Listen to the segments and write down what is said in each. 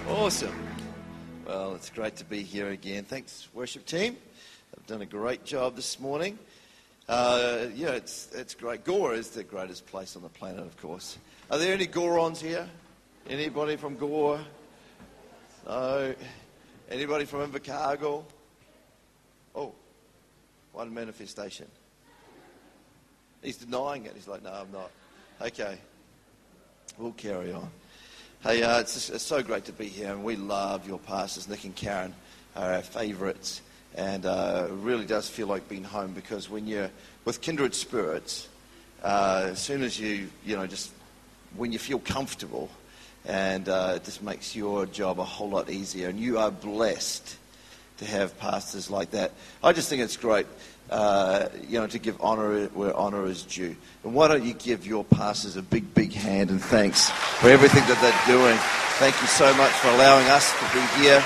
Awesome. Well, it's great to be here again. Thanks, worship team. They've done a great job this morning. It's great. Gore is the greatest place on the planet, of course. Are there any Gorons here? Anybody from Gore? No. Anybody from Invercargill? Oh, one manifestation. He's denying it. He's like, no, I'm not. Okay. We'll carry on. Hey, it's so great to be here, and we love your pastors. Nick and Karen are our favourites, and it really does feel like being home, because when you're with kindred spirits, as soon as when you feel comfortable, and it just makes your job a whole lot easier, and you are blessed to have pastors like that. I just think it's great, to give honour where honour is due. And why don't you give your pastors a big, big hand and thanks for everything that they're doing. Thank you so much for allowing us to be here.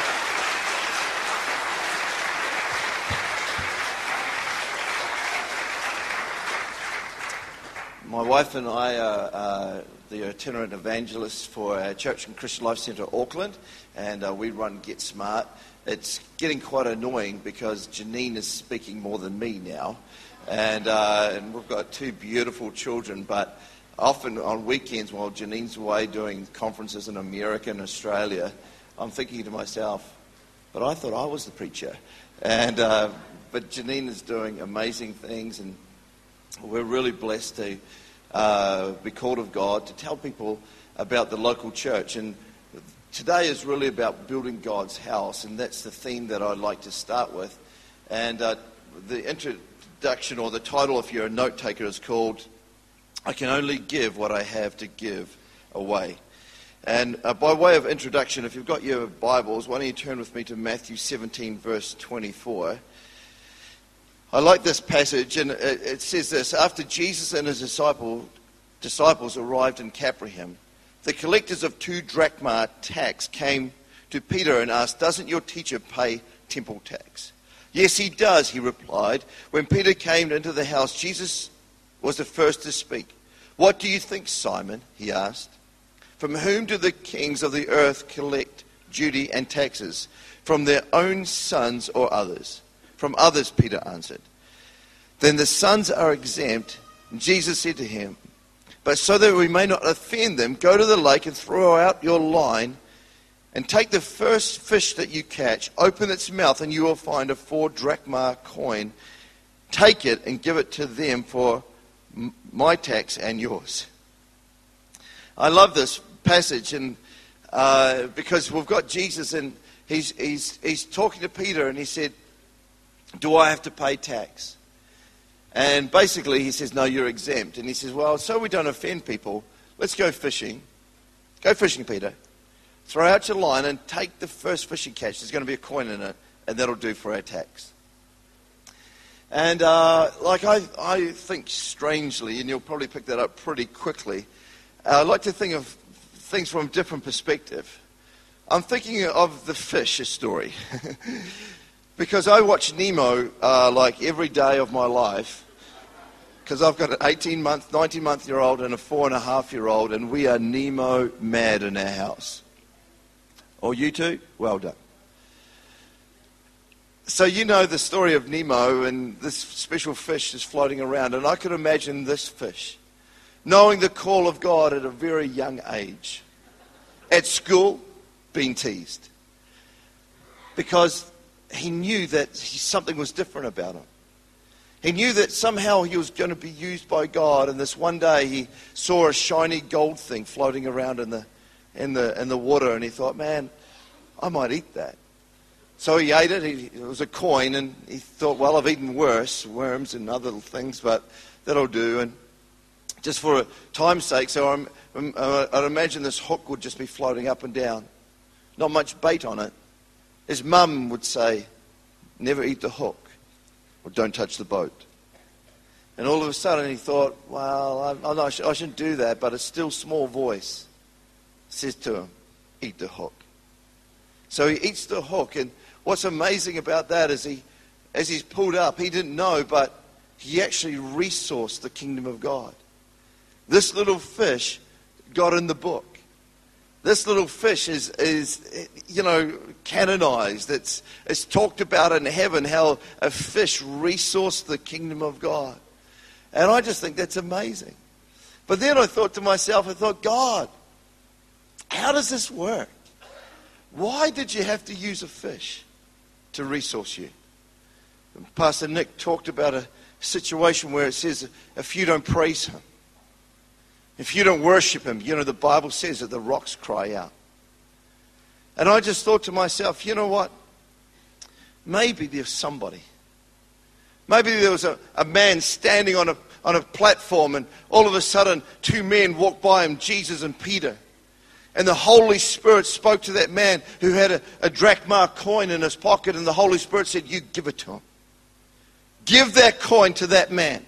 My wife and I are the itinerant evangelists for our Church and Christian Life Centre, Auckland, and we run Get Smart. It's getting quite annoying because Janine is speaking more than me now, and we've got two beautiful children, but often on weekends while Janine's away doing conferences in America and Australia, I'm thinking to myself, but I thought I was the preacher. But Janine is doing amazing things, and we're really blessed to be called of God to tell people about the local church. And today is really about building God's house, and that's the theme that I'd like to start with. And the introduction, or the title if you're a note taker, is called I Can Only Give What I Have to Give Away. And by way of introduction, if you've got your Bibles, why don't you turn with me to Matthew 17, verse 24. I like this passage, and it says this: after Jesus and his disciples arrived in Capernaum, the collectors of 2 drachma tax came to Peter and asked, "Doesn't your teacher pay temple tax?" "Yes, he does," he replied. When Peter came into the house, Jesus was the first to speak. "What do you think, Simon?" he asked. "From whom do the kings of the earth collect duty and taxes? From their own sons or others?" "From others," Peter answered. "Then the sons are exempt." And Jesus said to him, "But so that we may not offend them, go to the lake and throw out your line and take the first fish that you catch, open its mouth, and you will find a 4 drachma coin. Take it and give it to them for my tax and yours." I love this passage, and because we've got Jesus, and he's talking to Peter, and he said, "Do I have to pay tax?" And basically he says, "No, you're exempt." And he says, "Well, so we don't offend people, let's go fishing. Go fishing, Peter. Throw out your line and take the first fish you catch. There's going to be a coin in it, and that'll do for our tax." And I think strangely, and you'll probably pick that up pretty quickly, I like to think of things from a different perspective. I'm thinking of the fish story. Because I watch Nemo like every day of my life, because I've got an 18-month, 19-month-year-old and a 4.5-year-old, and we are Nemo mad in our house. Or you two? Well done. So you know the story of Nemo, and this special fish is floating around, and I could imagine this fish knowing the call of God at a very young age. At school, being teased. Because he knew that something was different about him. He knew that somehow he was going to be used by God, and this one day he saw a shiny gold thing floating around in the water, and he thought, "Man, I might eat that." So he ate it. It was a coin, and he thought, "Well, I've eaten worse, worms and other things, but that'll do." And just for time's sake, so I'd imagine this hook would just be floating up and down, not much bait on it. His mum would say, "Never eat the hook, or don't touch the boat." And all of a sudden he thought, "Well, I shouldn't do that," but a still small voice says to him, "Eat the hook." So he eats the hook, and what's amazing about that is as he's pulled up, he didn't know, but he actually resourced the kingdom of God. This little fish got in the book. This little fish is canonized. It's talked about in heaven how a fish resourced the kingdom of God. And I just think that's amazing. But then I thought to myself, God, how does this work? Why did you have to use a fish to resource you? Pastor Nick talked about a situation where it says, if you don't praise him, if you don't worship him, the Bible says that the rocks cry out. And I just thought to myself, you know what? Maybe there's somebody. Maybe there was a man standing on a platform, and all of a sudden 2 men walked by him, Jesus and Peter. And the Holy Spirit spoke to that man who had a drachma coin in his pocket, and the Holy Spirit said, you give it to him. Give that coin to that man.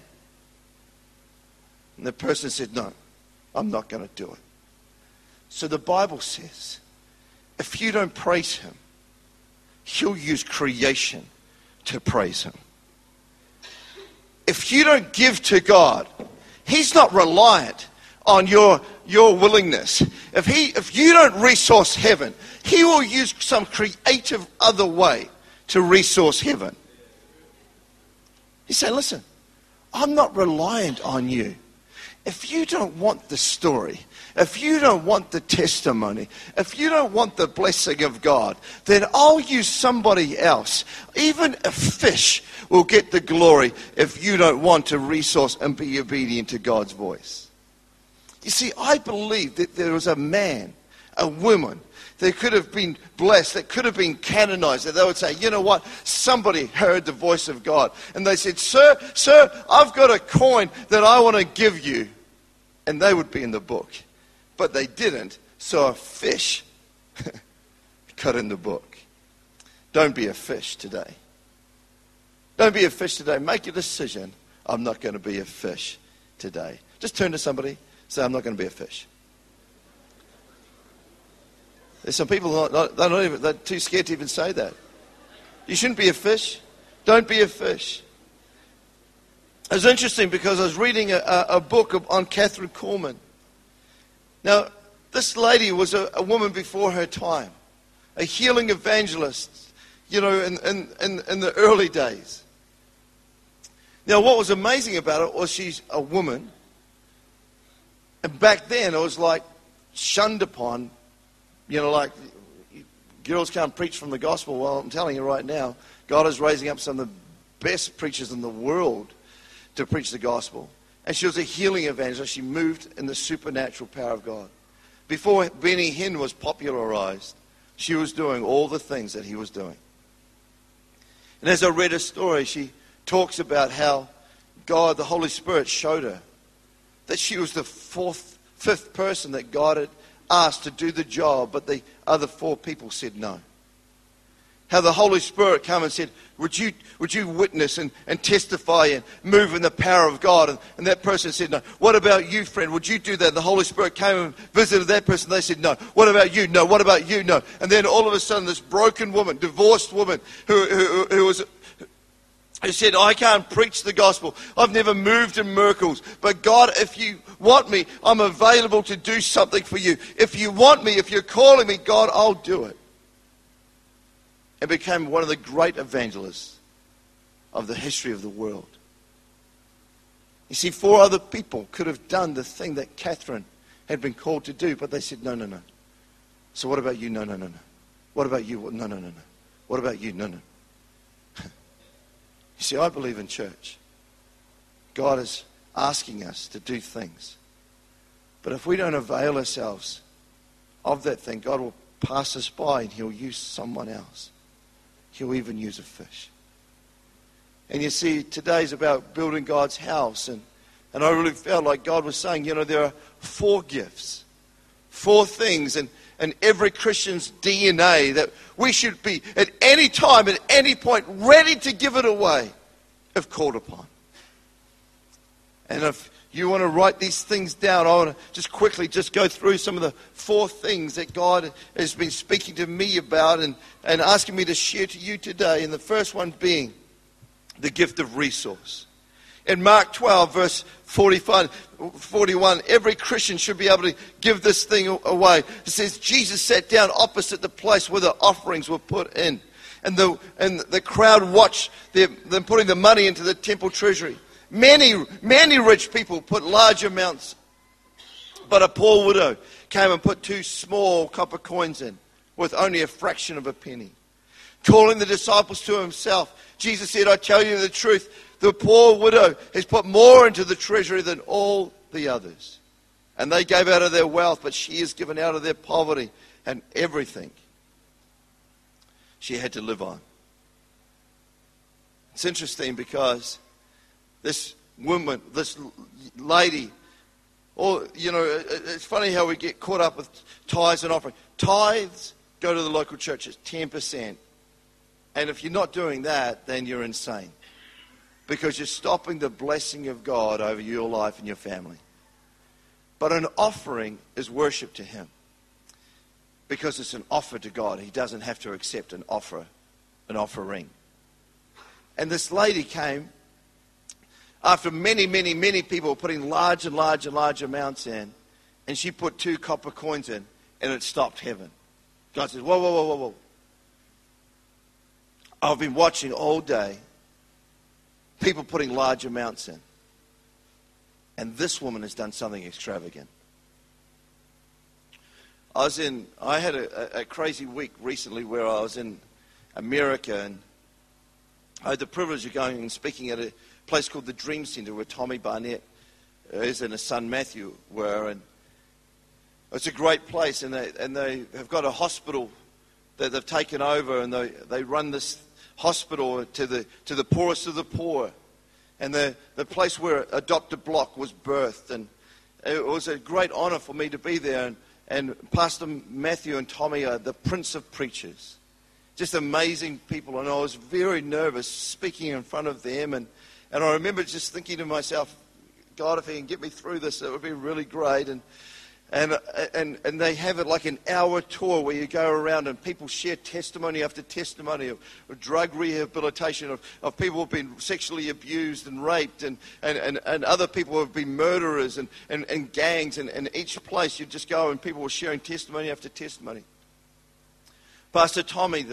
And the person said, no, I'm not going to do it. So the Bible says, if you don't praise him, he'll use creation to praise him. If you don't give to God, he's not reliant on your willingness. If you don't resource heaven, he will use some creative other way to resource heaven. He's saying, listen, I'm not reliant on you. If you don't want the story, if you don't want the testimony, if you don't want the blessing of God, then I'll use somebody else. Even a fish will get the glory if you don't want to resource and be obedient to God's voice. You see, I believe that there was a man, a woman, that could have been blessed, that could have been canonized, that they would say, you know what, somebody heard the voice of God. And they said, sir, I've got a coin that I want to give you. And they would be in the book. But they didn't, so a fish got in the book. Don't be a fish today. Don't be a fish today. Make a decision. I'm not going to be a fish today. Just turn to somebody, say, I'm not going to be a fish. There's some people, they're too scared to even say that. You shouldn't be a fish. Don't be a fish. It was interesting because I was reading a book on Catherine Kuhlman. Now, this lady was a woman before her time, a healing evangelist, in the early days. Now, what was amazing about it was she's a woman, and back then it was like shunned upon. Like girls can't preach from the gospel. Well, I'm telling you right now, God is raising up some of the best preachers in the world to preach the gospel. And she was a healing evangelist. She moved in the supernatural power of God. Before Benny Hinn was popularized, she was doing all the things that he was doing. And as I read her story, she talks about how God, the Holy Spirit, showed her that she was the fifth person that God had asked to do the job, but the other 4 people said no. How the Holy Spirit came and said, would you witness and testify and move in the power of God? And that person said no. What about you, friend? Would you do that? The Holy Spirit came and visited that person. They said no. What about you? No. What about you? No. And then all of a sudden this broken woman, divorced woman who said, I can't preach the gospel. I've never moved in miracles. But God, if you want me, I'm available to do something for you. If you want me, if you're calling me, God, I'll do it. And became one of the great evangelists of the history of the world. You see, 4 other people could have done the thing that Catherine had been called to do, but they said, no. So what about you? No. What about you? No. What about you? No. You see, I believe in church. God is asking us to do things. But if we don't avail ourselves of that thing, God will pass us by and he'll use someone else. He'll even use a fish. And you see, today's about building God's house. And I really felt like God was saying, there are 4 gifts, 4 things in every Christian's DNA that we should be at any time, at any point, ready to give it away if called upon. And if you want to write these things down, I want to just quickly go through some of the 4 things that God has been speaking to me about and asking me to share to you today. And the first one being the gift of resource. In Mark 12, verse 41, every Christian should be able to give this thing away. It says, Jesus sat down opposite the place where the offerings were put in. And the crowd watched them putting the money into the temple treasury. Many rich people put large amounts. But a poor widow came and put 2 small copper coins in, with only a fraction of a penny. Calling the disciples to himself, Jesus said, I tell you the truth, the poor widow has put more into the treasury than all the others. And they gave out of their wealth, but she has given out of their poverty and everything she had to live on. It's interesting because this woman, this lady, it's funny how we get caught up with tithes and offering. Tithes go to the local churches, 10%. And if you're not doing that, then you're insane. Because you're stopping the blessing of God over your life and your family. But an offering is worship to Him. Because it's an offer to God. He doesn't have to accept an offering. And this lady came after many people putting large and large and large amounts in. And she put 2 copper coins in, and it stopped heaven. God says, whoa. I've been watching all day people putting large amounts in. And this woman has done something extravagant. I had a crazy week recently where I was in America, and I had the privilege of going and speaking at a place called the Dream Center where Tommy Barnett is and his son Matthew were. And it's a great place, and they have got a hospital that they've taken over, and they run this hospital to the poorest of the poor. And the place where Dr. Block was birthed. And it was a great honor for me to be there. And Pastor Matthew and Tommy are the Prince of Preachers. Just amazing people. And I was very nervous speaking in front of them. And I remember just thinking to myself, God, if He can get me through this, it would be really great. And they have it like an hour tour where you go around and people share testimony after testimony of drug rehabilitation, of people who have been sexually abused and raped, and other people who have been murderers and gangs. And each place you just go and people were sharing testimony after testimony. Pastor Tommy,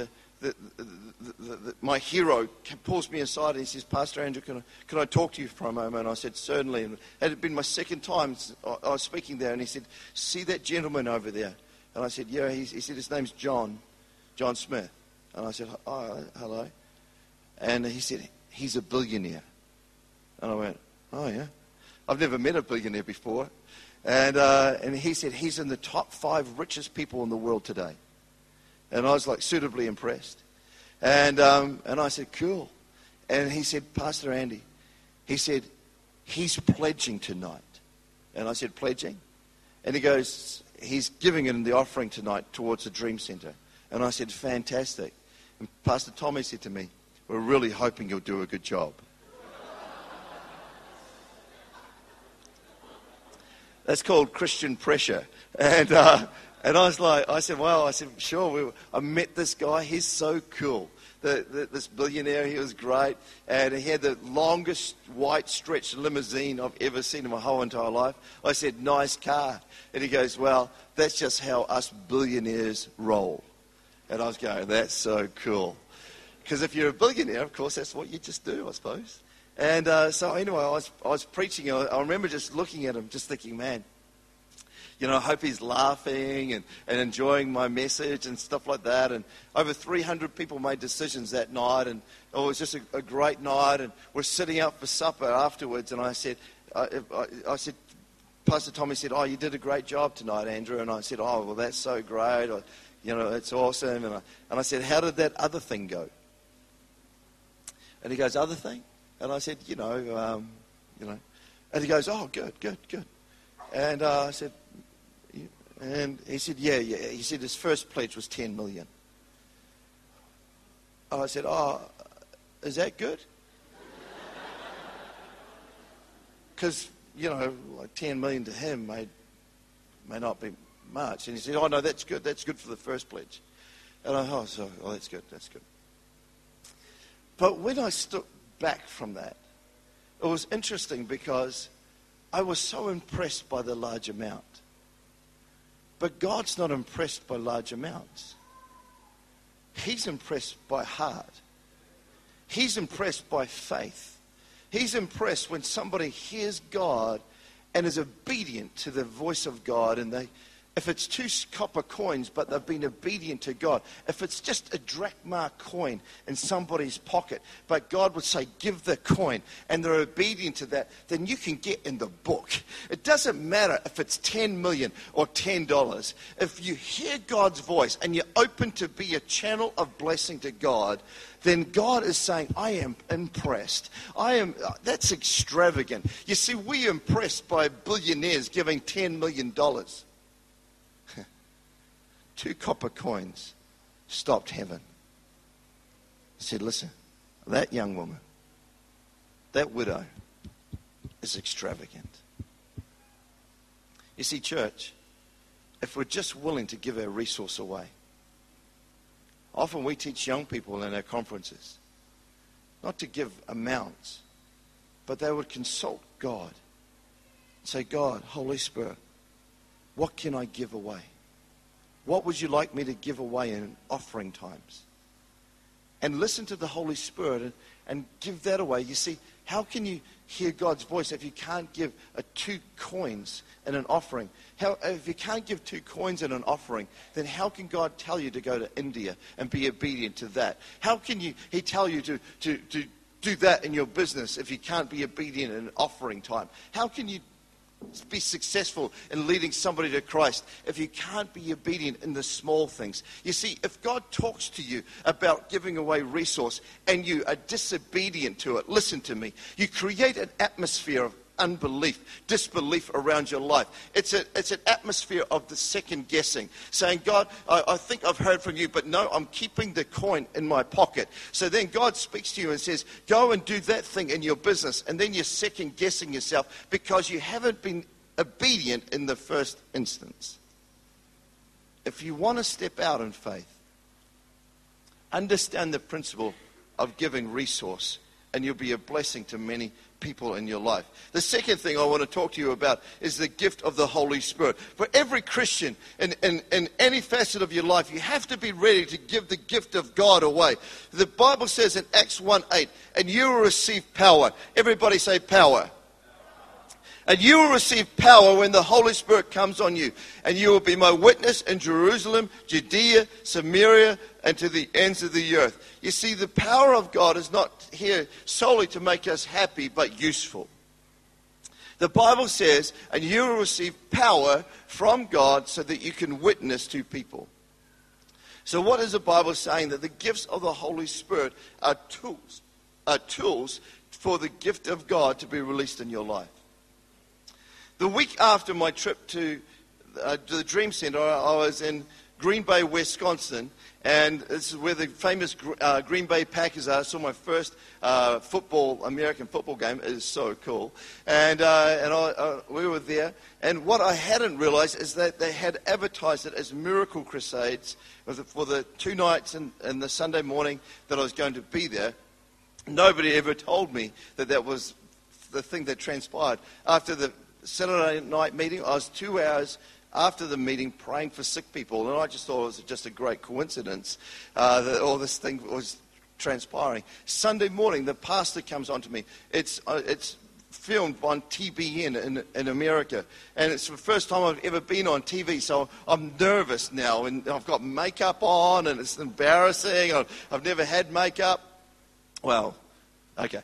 my hero, pulls me aside and he says, Pastor Andrew, can I talk to you for a moment? And I said, certainly. And it had been my second time I was speaking there, and he said, see that gentleman over there? And I said, yeah. He said, his name's John Smith. And I said, oh, hello. And he said, he's a billionaire. And I went, oh, yeah. I've never met a billionaire before. And he said, he's in the top 5 richest people in the world today. And I was like suitably impressed. And I said, cool. And he said, Pastor Andy, he said, he's pledging tonight. And I said, pledging? And he goes, he's giving in the offering tonight towards the Dream Center. And I said, fantastic. And Pastor Tommy said to me, we're really hoping you'll do a good job. That's called Christian pressure. And I said, sure. I met this guy. He's so cool. This billionaire, he was great. And he had the longest white stretch limousine I've ever seen in my whole entire life. I said, nice car. And he goes, well, that's just how us billionaires roll. And I was going, that's so cool. Because if you're a billionaire, of course, that's what you just do, I suppose. And so anyway, I was preaching. I remember just looking at him, just thinking, man, I hope he's laughing and enjoying my message and stuff like that. And over 300 people made decisions that night. And it was just a great night. And we're sitting out for supper afterwards. And I said, Pastor Tommy said, oh, you did a great job tonight, Andrew. And I said, oh, well, that's so great. It's awesome. And I said, how did that other thing go? And he goes, other thing? And I said, And he goes, oh, good. And I said, and he said, yeah. He said his first pledge was 10 million. I said, oh, is that good? Because, like 10 million to him may not be much. And he said, oh, no, that's good. That's good for the first pledge. And that's good. But when I stood back from that, it was interesting because I was so impressed by the large amount. But God's not impressed by large amounts. He's impressed by heart. He's impressed by faith. He's impressed when somebody hears God and is obedient to the voice of God, and if it's 2 copper coins, but they've been obedient to God. If it's just a drachma coin in somebody's pocket, but God would say, give the coin, and they're obedient to that, then you can get in the book. It doesn't matter if it's 10 million or $10. If you hear God's voice and you're open to be a channel of blessing to God, then God is saying, I am impressed. That's extravagant. You see, we're impressed by billionaires giving $10 million. 2 copper coins stopped heaven. He said, listen, that young woman, that widow is extravagant. You see, church, if we're just willing to give our resource away, often we teach young people in our conferences not to give amounts, but they would consult God. Say, God, Holy Spirit, what can I give away? What would you like me to give away in offering times? And listen to the Holy Spirit and give that away. You see, how can you hear God's voice if you can't give 2 coins in an offering? If you can't give 2 coins in an offering, then how can God tell you to go to India and be obedient to that? How can He tell you to do that in your business if you can't be obedient in offering time? How can you be successful in leading somebody to Christ if you can't be obedient in the small things? You see, if God talks to you about giving away resource and you are disobedient to it, listen to me, you create an atmosphere of unbelief, disbelief around your life. It's an atmosphere of the second guessing, saying, God, I think I've heard from you, but no, I'm keeping the coin in my pocket. So then God speaks to you and says, go and do that thing in your business, and then you're second guessing yourself because you haven't been obedient in the first instance. If you want to step out in faith, understand the principle of giving resource, and you'll be a blessing to many people in your life. The second thing I want to talk to you about is the gift of the Holy Spirit. For every Christian in any facet of your life, you have to be ready to give the gift of God away. The Bible says in Acts 1:8, and you will receive power. Everybody say power. And you will receive power when the Holy Spirit comes on you. And you will be my witness in Jerusalem, Judea, Samaria, and to the ends of the earth. You see, the power of God is not here solely to make us happy, but useful. The Bible says, and you will receive power from God so that you can witness to people. So what is the Bible saying? That the gifts of the Holy Spirit are tools for the gift of God to be released in your life. The week after my trip to the Dream Center, I was in Green Bay, Wisconsin, and this is where the famous Green Bay Packers are. I saw my first American football game. It is so cool. And we were there, and what I hadn't realized is that they had advertised it as Miracle Crusades for the 2 nights and the Sunday morning that I was going to be there. Nobody ever told me that that was the thing that transpired. After the Saturday night meeting, I was 2 hours after the meeting praying for sick people, and I just thought it was just a great coincidence that all this thing was transpiring. Sunday morning, the pastor comes on to me. It's filmed on TBN in America, and it's the first time I've ever been on TV, so I'm nervous now, and I've got makeup on, and it's embarrassing. I've never had makeup. Well, okay.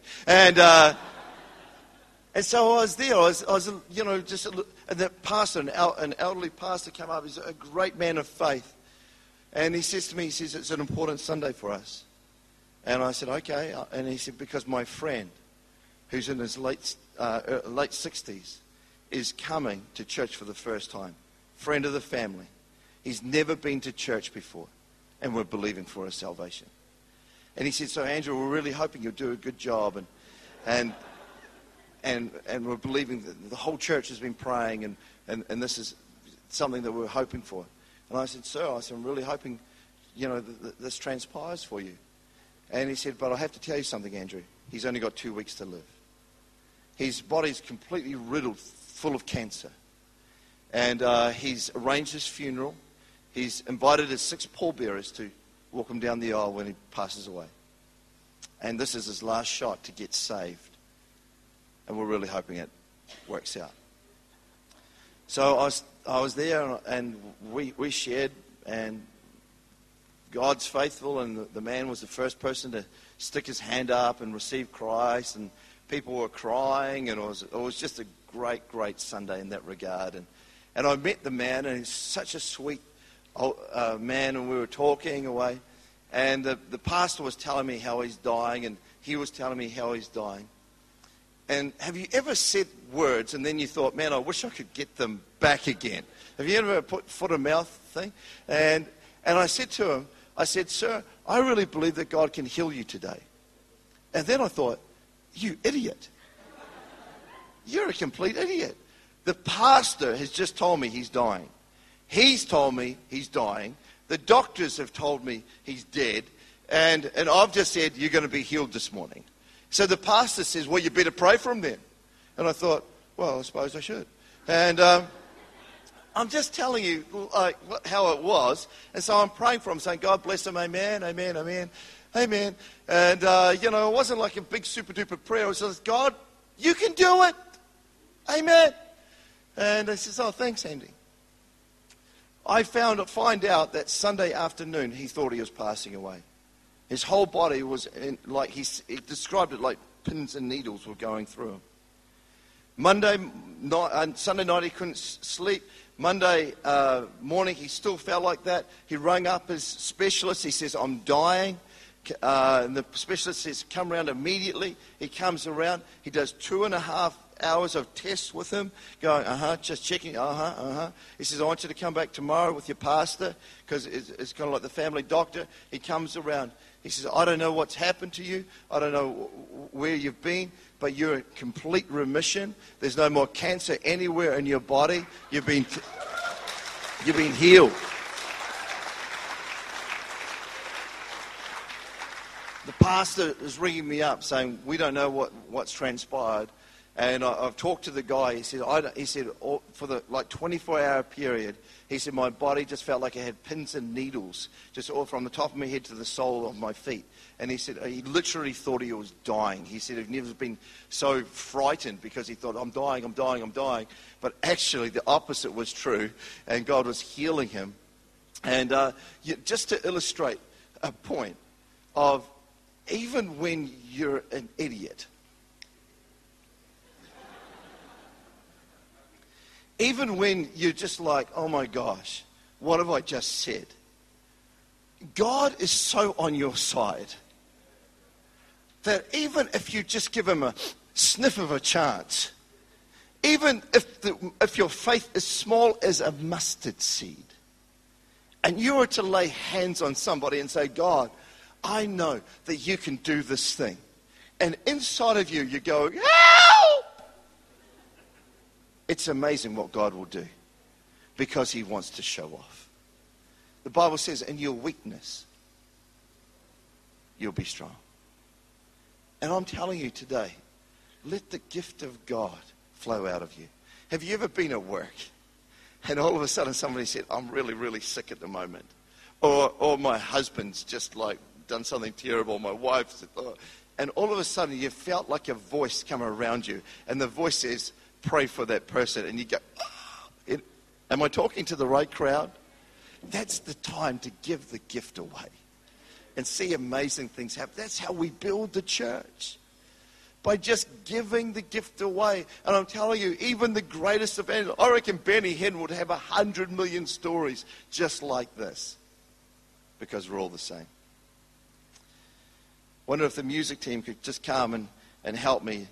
And so I was there. I was and the pastor, an elderly pastor, came up. He's a great man of faith, and he says to me, it's an important Sunday for us. And I said, okay. And he said, because my friend, who's in his late 60s, is coming to church for the first time. Friend of the family. He's never been to church before, and we're believing for his salvation. And he said, so Andrew, we're really hoping you'll do a good job, and we're believing that the whole church has been praying, and this is something that we're hoping for. And I said, sir, I'm really hoping, that this transpires for you. And he said, but I have to tell you something, Andrew. He's only got 2 weeks to live. His body's completely riddled, full of cancer. And he's arranged his funeral. He's invited his 6 pallbearers to walk him down the aisle when he passes away. And this is his last shot to get saved. And we're really hoping it works out. So I was there, and we shared, and God's faithful, and the man was the first person to stick his hand up and receive Christ, and people were crying, and it was just a great, great Sunday in that regard. And I met the man, and he's such a sweet man, and we were talking away, and the pastor was telling me how he's dying, and he was telling me how he's dying. And have you ever said words and then you thought, man, I wish I could get them back again? Have you ever put foot and mouth thing? And I said to him, I said, sir, I really believe that God can heal you today. And then I thought, you idiot. You're a complete idiot. The pastor has just told me he's dying. He's told me he's dying. The doctors have told me he's dead. And I've just said, you're going to be healed this morning. So the pastor says, well, you better pray for him then. And I thought, well, I suppose I should. And I'm just telling you how it was. And so I'm praying for him, saying, God bless him, amen, amen, amen, amen. And, it wasn't like a big super-duper prayer. It was just, God, you can do it. Amen. And he says, oh, thanks, Andy. I find out that Sunday afternoon he thought he was passing away. His whole body was he described it like pins and needles were going through him. Sunday night he couldn't sleep. Monday morning he still felt like that. He rang up his specialist. He says, I'm dying. And the specialist says, come around immediately. He comes around. He does 2.5 hours of tests with him, going, just checking, He says, I want you to come back tomorrow with your pastor, because it's kind of like the family doctor. He comes around. He says, I don't know what's happened to you. I don't know where you've been, but you're in complete remission. There's no more cancer anywhere in your body. You've been healed. The pastor is ringing me up saying, we don't know what's transpired. And I've talked to the guy. He said, for the 24-hour period, he said, my body just felt like it had pins and needles, just all from the top of my head to the sole of my feet. And he said, he literally thought he was dying. He said he'd never been so frightened because he thought, I'm dying, I'm dying, I'm dying. But actually, the opposite was true, and God was healing him. And just to illustrate a point of, even when you're an idiot, even when you're just like, oh my gosh, what have I just said? God is so on your side that even if you just give him a sniff of a chance, even if your faith is small as a mustard seed, and you were to lay hands on somebody and say, God, I know that you can do this thing. And inside of you, you go, help! It's amazing what God will do because he wants to show off. The Bible says, in your weakness, you'll be strong. And I'm telling you today, let the gift of God flow out of you. Have you ever been at work and all of a sudden somebody said, I'm really, really sick at the moment. Or my husband's just like done something terrible. My wife said, oh. And all of a sudden you felt like a voice come around you. And the voice says, pray for that person. And you go, oh. Am I talking to the right crowd? That's the time to give the gift away and see amazing things happen. That's how we build the church. By just giving the gift away. And I'm telling you, even the greatest evangelists, I reckon Benny Hinn would have 100 million stories just like this. Because we're all the same. Wonder if the music team could just come and help me.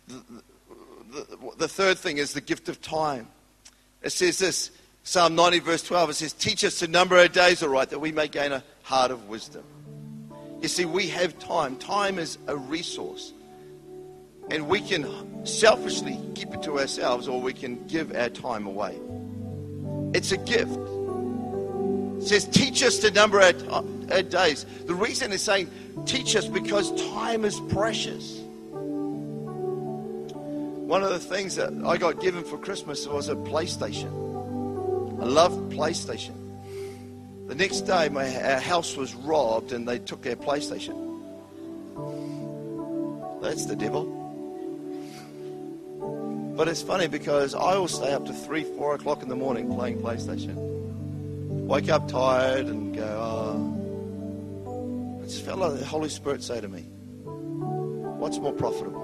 The third thing is the gift of time. It says this, Psalm 90 verse 12, it says, teach us to number our days aright, that we may gain a heart of wisdom. You see, we have time. Time is a resource. And we can selfishly keep it to ourselves, or we can give our time away. It's a gift. It says, teach us to number our days. The reason it's saying teach us because time is precious. one of the things that I got given for Christmas was a PlayStation. I love PlayStation. The next day, our house was robbed and they took our PlayStation. That's the devil. But it's funny because I will stay up to 3, 4 o'clock in the morning playing PlayStation. Wake up tired and go, I just felt like the Holy Spirit say to me, what's more profitable?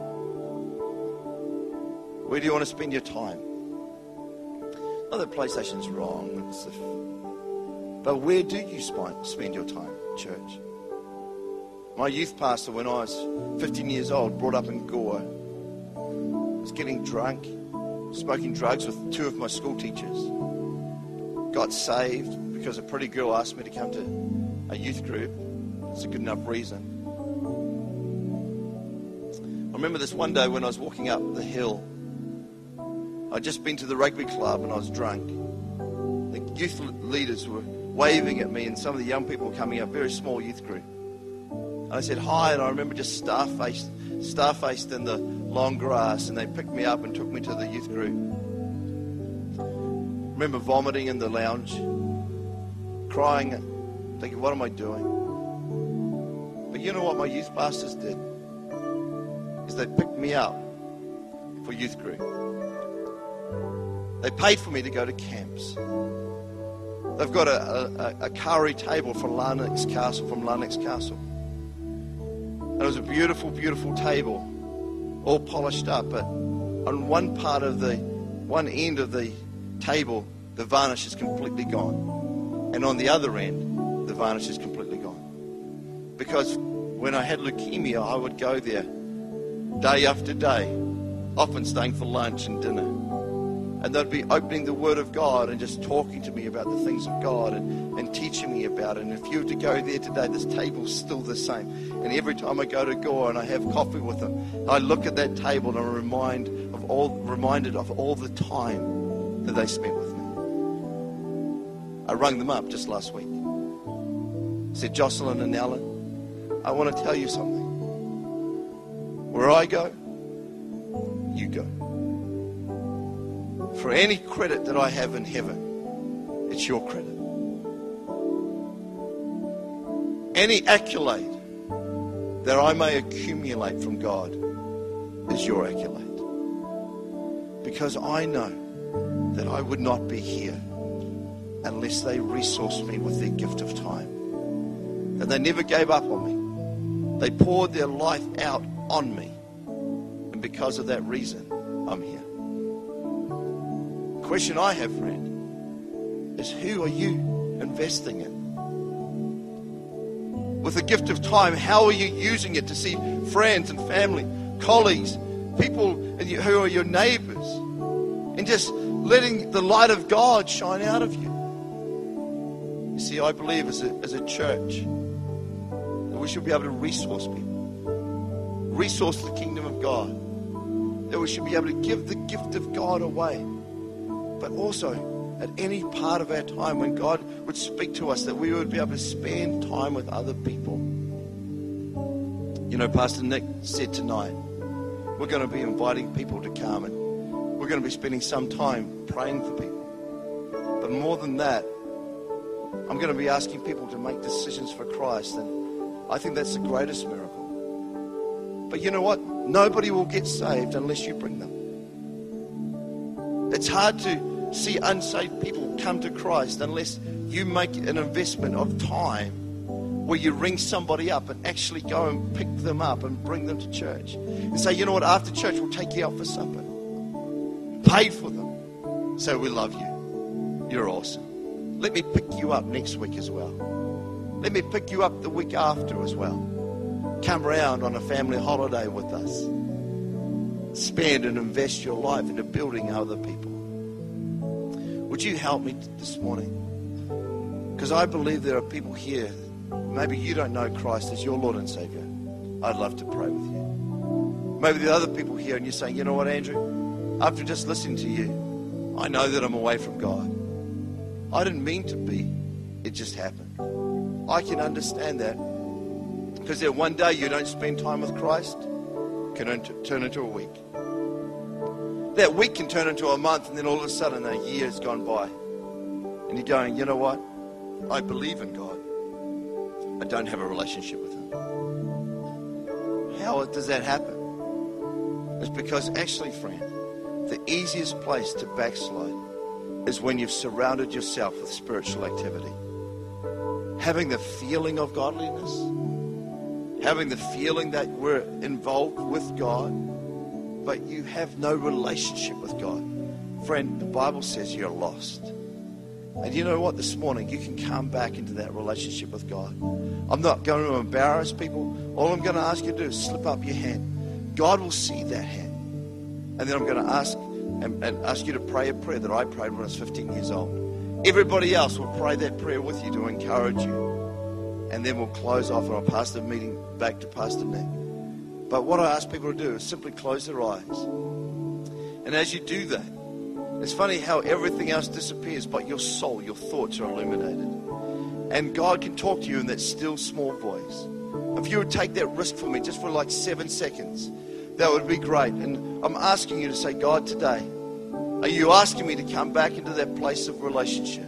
Where do you want to spend your time? Not that PlayStation's wrong, but where do you spend your time, church? My youth pastor, when I was 15 years old, brought up in Gore, was getting drunk, smoking drugs with 2 of my school teachers. Got saved because a pretty girl asked me to come to a youth group. It's a good enough reason. I remember this one day when I was walking up the hill. I'd just been to the rugby club and I was drunk. The youth leaders were waving at me and some of the young people were coming up, very small youth group. And I said hi, and I remember just star-faced in the long grass, and they picked me up and took me to the youth group. I remember vomiting in the lounge, crying, thinking, what am I doing? But you know what my youth pastors did? Is they picked me up for youth group. They paid for me to go to camps. They've got a curry table from Larnax Castle. And it was a beautiful, beautiful table, all polished up. But on one end of the table, the varnish is completely gone. And on the other end, the varnish is completely gone. Because when I had leukemia, I would go there day after day, often staying for lunch and dinner. And they'd be opening the Word of God and just talking to me about the things of God and teaching me about it. And if you were to go there today, this table's still the same. And every time I go to Gore and I have coffee with them, I look at that table and I'm reminded of all the time that they spent with me. I rang them up just last week. I said, Jocelyn and Alan, I want to tell you something. Where I go, you go. For any credit that I have in heaven, it's your credit. Any accolade that I may accumulate from God is your accolade. Because I know that I would not be here unless they resourced me with their gift of time. And they never gave up on me. They poured their life out on me. And because of that reason, I'm here. The question I have, friend, is who are you investing in? With the gift of time, how are you using it to see friends and family, colleagues, people who are your neighbors, and just letting the light of God shine out of you? You see, I believe as a church that we should be able to resource people, resource the kingdom of God, that we should be able to give the gift of God away. But also, at any part of our time when God would speak to us, that we would be able to spend time with other people. You know, Pastor Nick said tonight, we're going to be inviting people to come and we're going to be spending some time praying for people. But more than that, I'm going to be asking people to make decisions for Christ. And I think that's the greatest miracle. But you know what? Nobody will get saved unless you bring them. It's hard to see unsaved people come to Christ unless you make an investment of time where you ring somebody up and actually go and pick them up and bring them to church. And say, you know what, after church we'll take you out for supper. Paid for them. So we love you. You're awesome. Let me pick you up next week as well. Let me pick you up the week after as well. Come around on a family holiday with us. Spend and invest your life into building other people. Would you help me this morning? Because I believe there are people here, maybe you don't know Christ as your Lord and Savior. I'd love to pray with you. Maybe there are other people here and you're saying, you know what, Andrew? After just listening to you, I know that I'm away from God. I didn't mean to be. It just happened. I can understand that. Because that one day you don't spend time with Christ can turn into a week. That week can turn into a month, and then all of a sudden a year has gone by. And you're going, you know what? I believe in God. I don't have a relationship with Him. How does that happen? It's because actually, friend, the easiest place to backslide is when you've surrounded yourself with spiritual activity. Having the feeling of godliness, having the feeling that we're involved with God, but you have no relationship with God. Friend, the Bible says you're lost. And you know what? This morning, you can come back into that relationship with God. I'm not going to embarrass people. All I'm going to ask you to do is slip up your hand. God will see that hand. And then I'm going to ask you to pray a prayer that I prayed when I was 15 years old. Everybody else will pray that prayer with you to encourage you. And then we'll close off and I'll pass the meeting back to Pastor Nick. But what I ask people to do is simply close their eyes. And as you do that, it's funny how everything else disappears, but your soul, your thoughts are illuminated. And God can talk to you in that still small voice. If you would take that risk for me just for like 7 seconds, that would be great. And I'm asking you to say, God, today, are you asking me to come back into that place of relationship?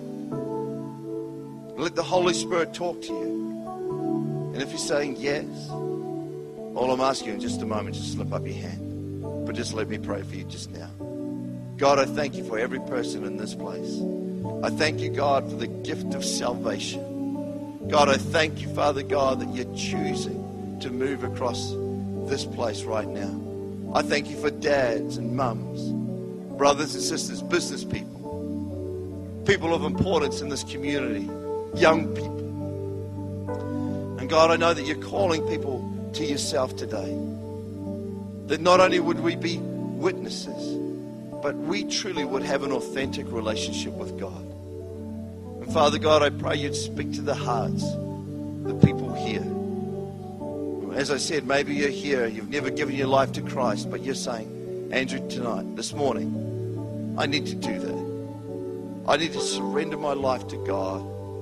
Let the Holy Spirit talk to you. And if you're saying yes, all I'm asking you in just a moment, just slip up your hand. But just let me pray for you just now. God, I thank you for every person in this place. I thank you, God, for the gift of salvation. God, I thank you, Father God, that you're choosing to move across this place right now. I thank you for dads and mums, brothers and sisters, business people, people of importance in this community, young people. And God, I know that you're calling people to yourself today. That not only would we be witnesses, but we truly would have an authentic relationship with God. And Father God, I pray you'd speak to the hearts, the people here. As I said, maybe you're here, you've never given your life to Christ, but you're saying, Andrew, tonight, this morning, I need to do that. I need to surrender my life to God.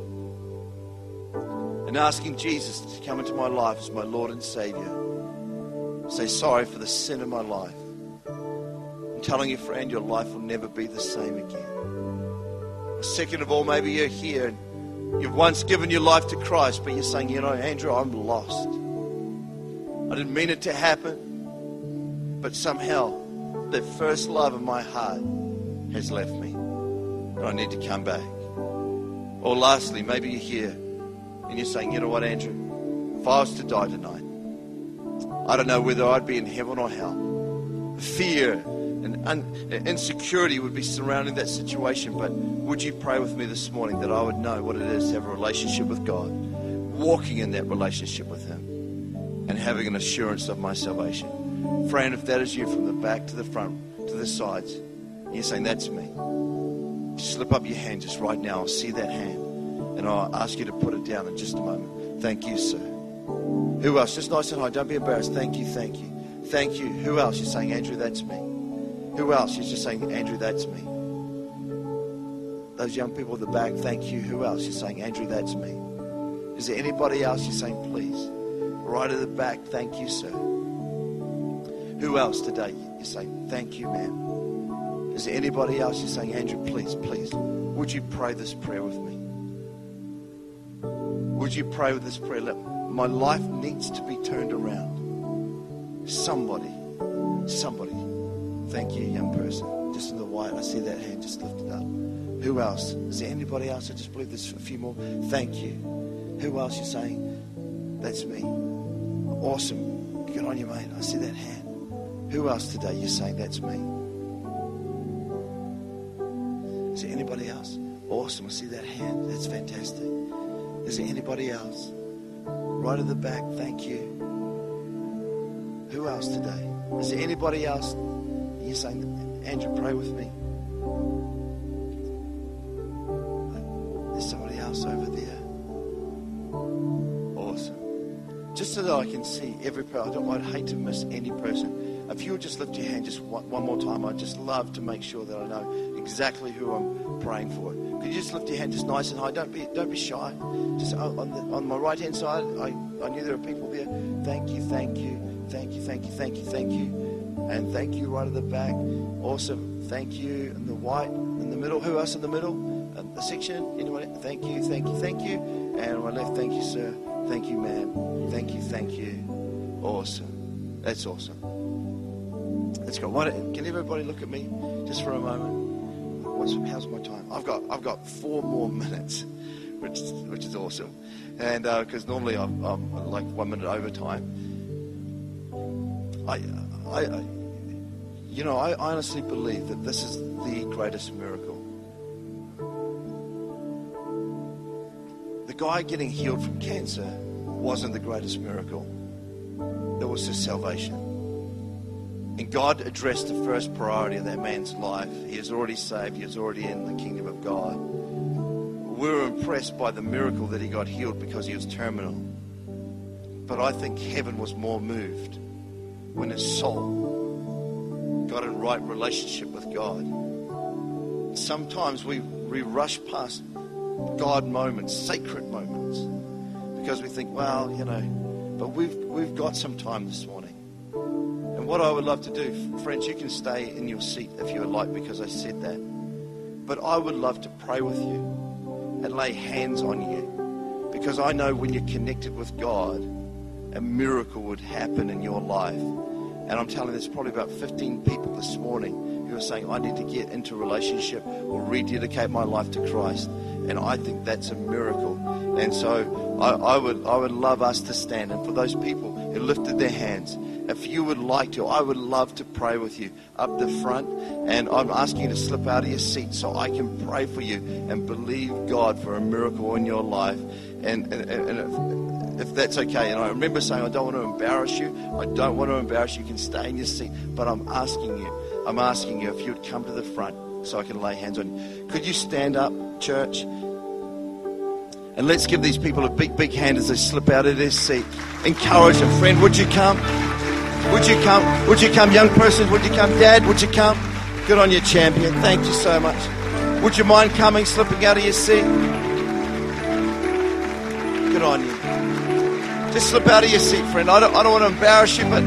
And asking Jesus to come into my life as my Lord and Savior. Say sorry for the sin in my life. I'm telling you, friend, your life will never be the same again. Second of all, maybe you're here and you've once given your life to Christ, but you're saying, you know, Andrew, I'm lost. I didn't mean it to happen, but somehow that first love in my heart has left me, and I need to come back. Or lastly, maybe you're here and you're saying, you know what, Andrew, if I was to die tonight, I don't know whether I'd be in heaven or hell. Fear and insecurity would be surrounding that situation, but would you pray with me this morning that I would know what it is to have a relationship with God, walking in that relationship with Him, and having an assurance of my salvation? Friend, if that is you, from the back to the front, to the sides, and you're saying, that's me, just slip up your hand just right now. I'll see that hand, and I'll ask you to put it down in just a moment. Thank you, sir. Who else? Just nice and high. Don't be embarrassed. Thank you, thank you. Thank you. Who else? You're saying, Andrew, that's me. Who else? You're just saying, Andrew, that's me. Those young people at the back, thank you. Who else? You're saying, Andrew, that's me. Is there anybody else? You're saying, please. Right at the back, thank you, sir. Who else today? You're saying, thank you, ma'am. Is there anybody else? You're saying, Andrew, please, please, would you pray this prayer with me? Would you pray with this prayer? Let my life needs to be turned around. Somebody. Thank you, young person. Just in the white, I see that hand just lifted up. Who else? Is there anybody else? I just believe there's a few more. Thank you. Who else? You're saying, that's me. Awesome. Good on you, mate. I see that hand. Who else today? You're saying, that's me. Is there anybody else? Awesome. I see that hand. That's fantastic. Is there anybody else? Right at the back, thank you. Who else today? Is there anybody else? You're saying, Andrew, pray with me. There's somebody else over there. Awesome. Just so that I can see every person. I'd hate to miss any person. If you would just lift your hand just one more time, I'd just love to make sure that I know exactly who I'm praying for. Could you just lift your hand just nice and high? Don't be shy. Just on my right hand side, I knew there were people there. Thank you, thank you, thank you, thank you, thank you, thank you. And thank you right at the back. Awesome. Thank you in the white, in the middle. Who else in the middle? The section? Anybody? Thank you, thank you, thank you. And on my left, thank you, sir. Thank you, ma'am. Thank you, thank you. Awesome. That's awesome. Let's go. Can everybody look at me just for a moment? How's my time? I've got 4 more minutes, which is awesome. And because normally I'm like 1 minute over time. I honestly believe that this is the greatest miracle. The guy getting healed from cancer wasn't the greatest miracle. It was his salvation. And God addressed the first priority of that man's life. He is already saved. He is already in the kingdom of God. We were impressed by the miracle that he got healed because he was terminal. But I think heaven was more moved when his soul got in right relationship with God. Sometimes we rush past God moments, sacred moments, because we think, well, but we've got some time this morning. And what I would love to do, friends, you can stay in your seat if you would like, because I said that. But I would love to pray with you and lay hands on you, because I know when you're connected with God, a miracle would happen in your life. And I'm telling you, there's probably about 15 people this morning who are saying, I need to get into a relationship or rededicate my life to Christ. And I think that's a miracle. And so I would love us to stand. And for those people who lifted their hands, if you would like to, I would love to pray with you up the front. And I'm asking you to slip out of your seat so I can pray for you and believe God for a miracle in your life. And if that's okay. And I remember saying, I don't want to embarrass you. I don't want to embarrass you. You can stay in your seat. But I'm asking you if you would come to the front so I can lay hands on you. Could you stand up, church? And let's give these people a big, big hand as they slip out of their seat. Encourage them. Friend, would you come? Would you come? Would you come, young person? Would you come? Dad, would you come? Good on you, champion. Thank you so much. Would you mind coming, slipping out of your seat? Good on you. Just slip out of your seat, friend. I don't want to embarrass you, but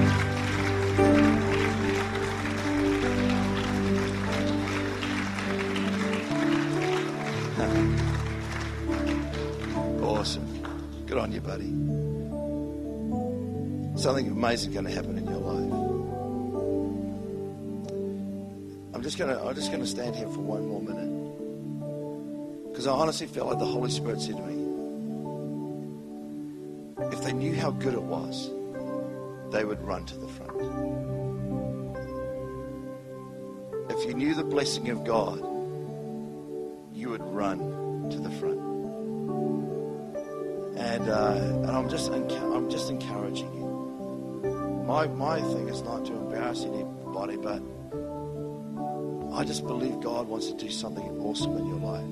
awesome. Good on you, buddy. Something amazing is going to happen in your life. I'm just going to stand here for 1 more minute, because I honestly felt like the Holy Spirit said to me, if they knew how good it was, they would run to the front. If you knew the blessing of God, you would run to the front. And I'm just encouraging you. My thing is not to embarrass anybody, but I just believe God wants to do something awesome in your life.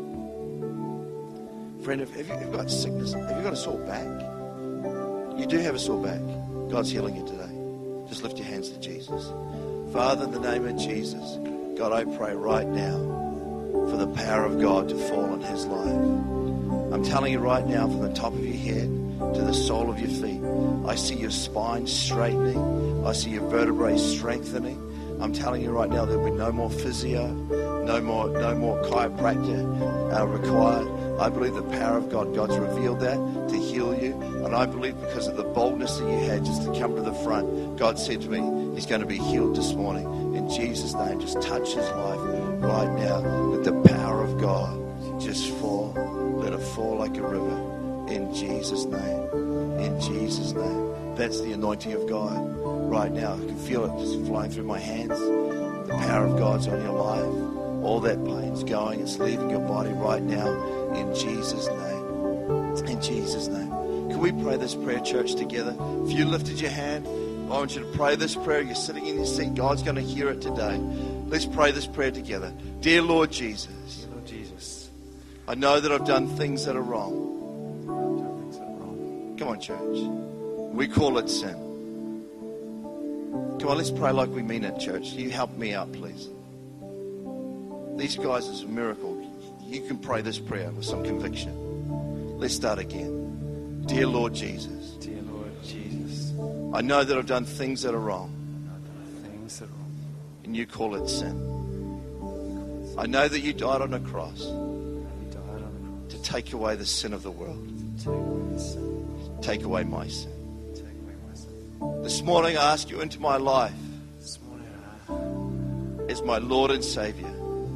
Friend, if you've got sickness, if you've got a sore back, you do have a sore back, God's healing you today. Just lift your hands to Jesus. Father, in the name of Jesus, God, I pray right now for the power of God to fall on his life. I'm telling you right now, from the top of your head to the sole of your feet, I see your spine straightening. I see your vertebrae strengthening. I'm telling you right now, there'll be no more physio, no more chiropractor required. I believe the power of God. God's revealed that to heal you. And I believe because of the boldness that you had just to come to the front, God said to me, he's going to be healed this morning. In Jesus' name, just touch his life right now. Let the power of God just fall. Let it fall like a river. In Jesus' name. In Jesus' name. That's the anointing of God right now. I can feel it just flowing through my hands. The power of God's on your life. All that pain's going. It's leaving your body right now. In Jesus' name. In Jesus' name. Can we pray this prayer, church, together? If you lifted your hand, I want you to pray this prayer. You're sitting in your seat. God's going to hear it today. Let's pray this prayer together. Dear Lord Jesus. Dear Lord Jesus. I know that I've done things that are wrong. Come on, church. We call it sin. Come on, let's pray like we mean it, church. You help me out, please. These guys, it's a miracle. You can pray this prayer with some conviction. Let's start again. Dear Lord Jesus. Dear Lord Jesus. I know that I've done things that are wrong. 것으로 and you call it sin. I know that you died on a cross You died on the to take away the sin of the world, cross. take away my sin. Take away my sin. This morning I ask you into my life This morning as my Lord and Savior.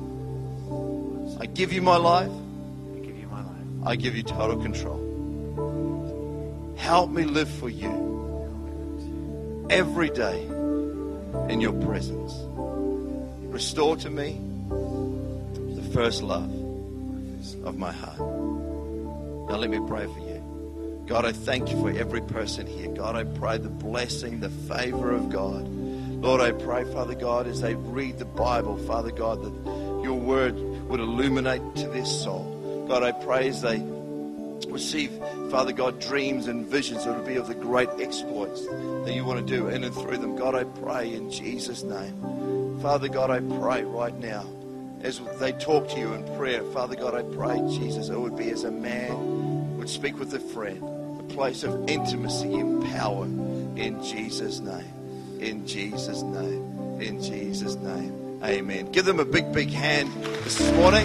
I give you my life. I give you my life. I give you total control. Help me live for you every day in your presence. Restore to me the first love of my heart. Now let me pray for you. God, I thank you for every person here. God, I pray the blessing, the favor of God. Lord, I pray, Father God, as they read the Bible, Father God, that your word would illuminate to their soul. God, I pray as they receive, Father God, dreams and visions that will be of the great exploits that you want to do in and through them. God, I pray in Jesus' name. Father God, I pray right now as they talk to you in prayer. Father God, I pray, Jesus, it would be as a man would speak with a friend, a place of intimacy and power in Jesus' name. In Jesus' name. In Jesus' name. Amen. Give them a big, big hand this morning.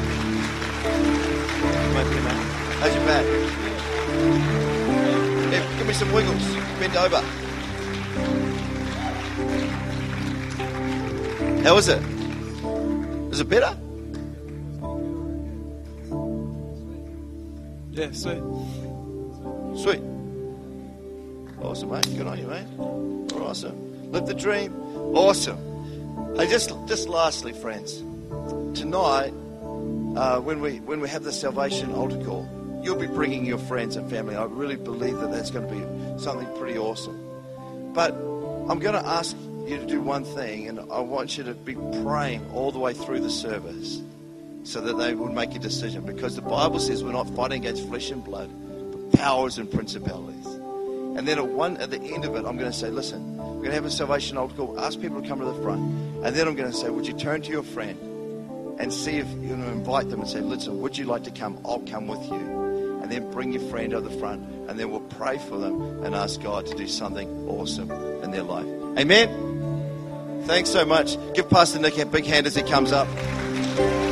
How's your back? Yeah, give me some wiggles. Bend over. How is it? Is it better? Yeah, sweet. Sweet. Awesome, mate. Good on you, mate. Awesome. Live the dream. Awesome. Hey, just lastly, friends. Tonight, when we have the salvation altar call, you'll be bringing your friends and family. I really believe that that's going to be something pretty awesome. But I'm going to ask you to do one thing, and I want you to be praying all the way through the service so that they would make a decision, because the Bible says we're not fighting against flesh and blood, but powers and principalities. And then at the end of it, I'm going to say, listen, we're going to have a salvation altar call. Ask people to come to the front. And then I'm going to say, would you turn to your friend and see if you're going to invite them and say, listen, would you like to come? I'll come with you. And then bring your friend to the front, and then we'll pray for them and ask God to do something awesome in their life. Amen? Thanks so much. Give Pastor Nick a big hand as he comes up.